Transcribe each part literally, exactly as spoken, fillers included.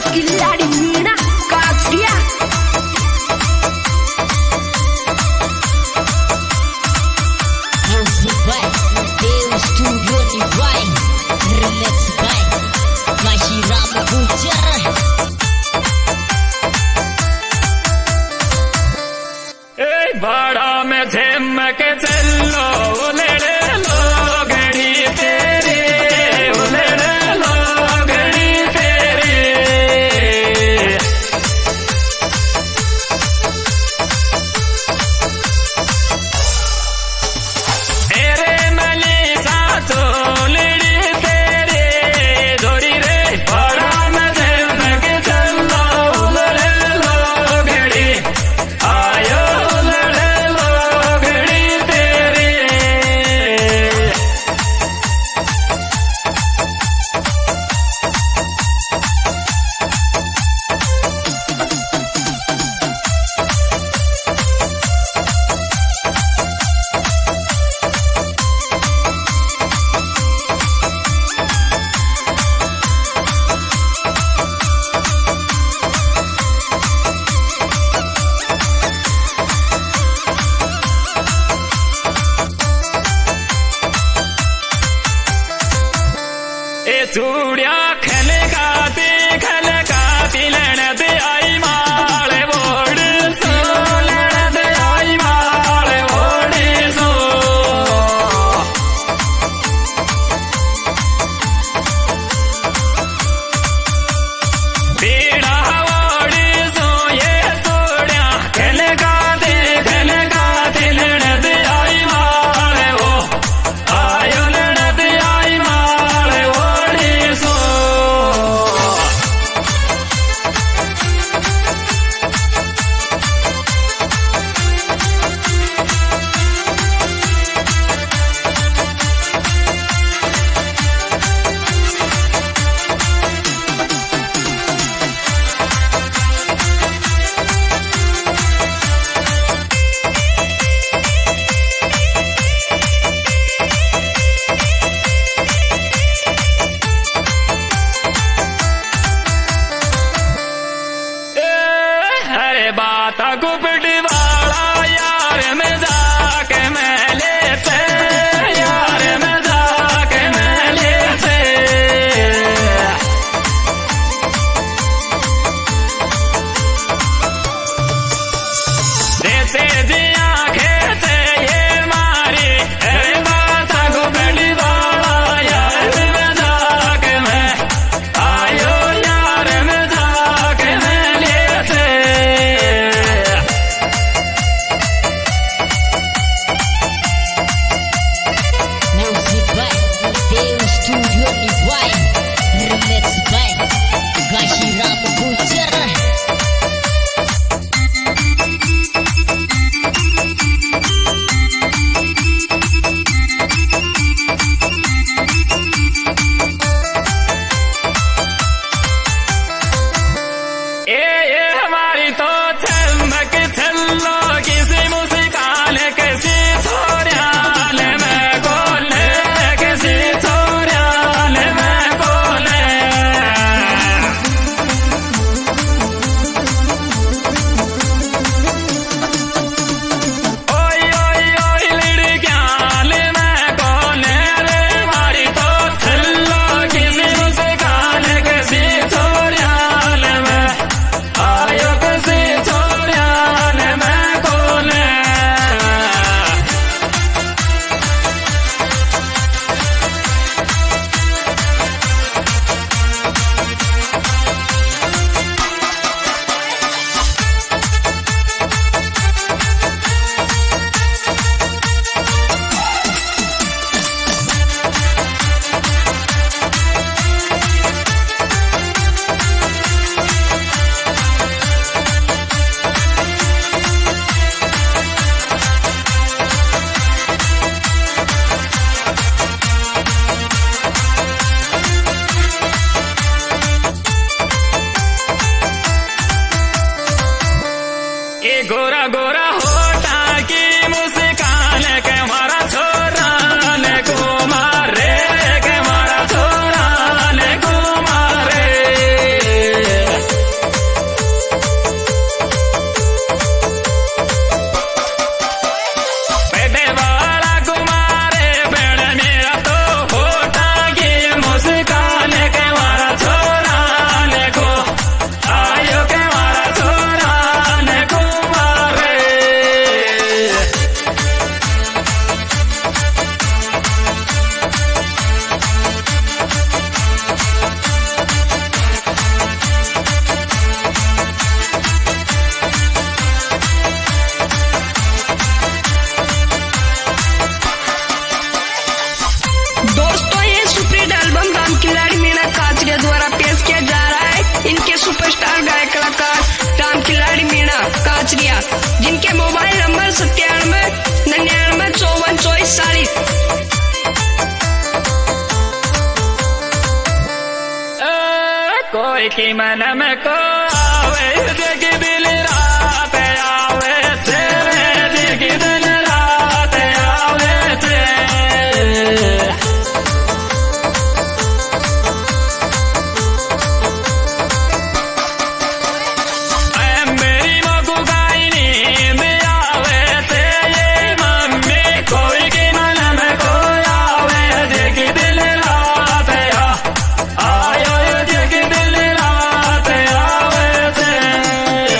किल्लाड़ी Meena Kachiya Music by Dev Studio Divine. Relax by Mashiram Pujar. ए बड़ा में झेम के चलो उलड़े लोगड़ी तेरे उलड़े लोगड़ी तेरे तेरे मली सा चोलड़ी तेरे जोड़ी रे बड़ा में झेम के चलो उलड़े लोगड़ी आयो चूड़िया खलकाती खलकाती लड़ते आई माल बोड़ सो लड़ते आई माल बोड़ सो बेड़ा बोड़ सो ये चूड़िया खलकाती खलकाती लड़ते आई माल वो आयो लड़ते आई माल so पहुंच गया, जिनके मोबाइल नंबर सत्तानवे निन्यानवे चौवन चौबीस चालीस। कोई की मन में को आवे जग दिल रात आवे तेरे जग दिल रात आवे तेरे। मेरी माँ को गाई नींद आवे तेरे मम्मी कोई की मन में को आवे जग दिल रात आयो जग दिल रात आवे तेरे।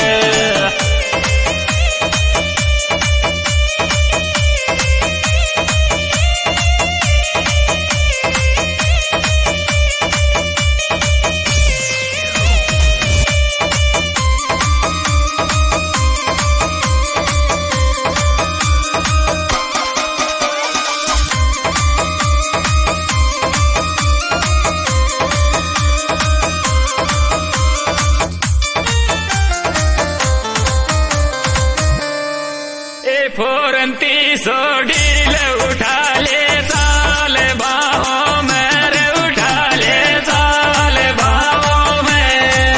फोरंती सोडी ले उठा ले साल बाहों में रे उठा ले साल बाहों में।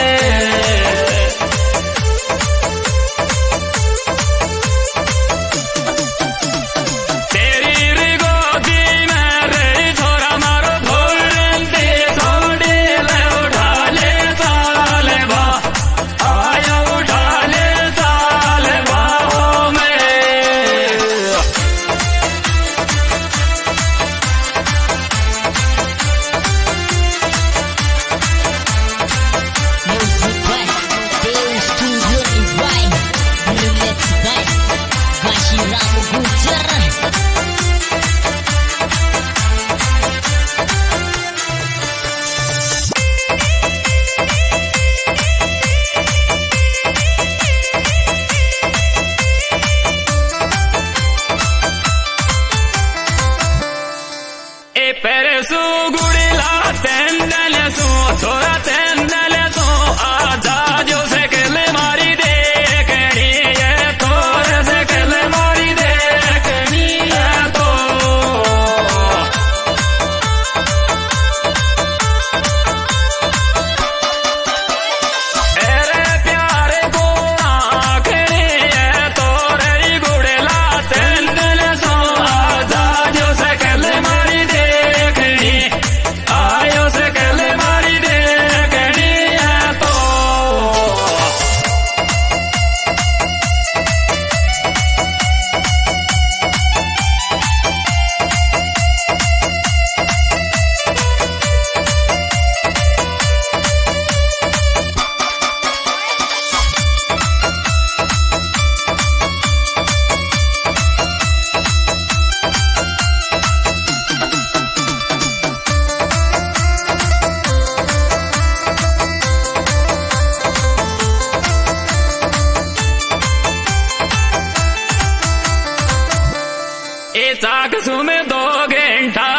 तेरी री गोदी में रे छोरा मारो फोरंती सोडी ले उठा ले साल बाह आया उठा ले साल बाहों में। Music by Deus Studio Divine, remix by Mashiram Gujar. ए पेरे सु गुड़िला तेंदल सु थोड़ा तेंदल सु आजा जो से कले मारी देखनी है तोर से कले मारी देखनी है तो। एरे प्यारे को आखनी है तोरे गुड़िला तेंदल सु आजा जो से कले मारी देखनी आयो से कले मारी देखनी है तो। ए चाक सुमे दो घंटा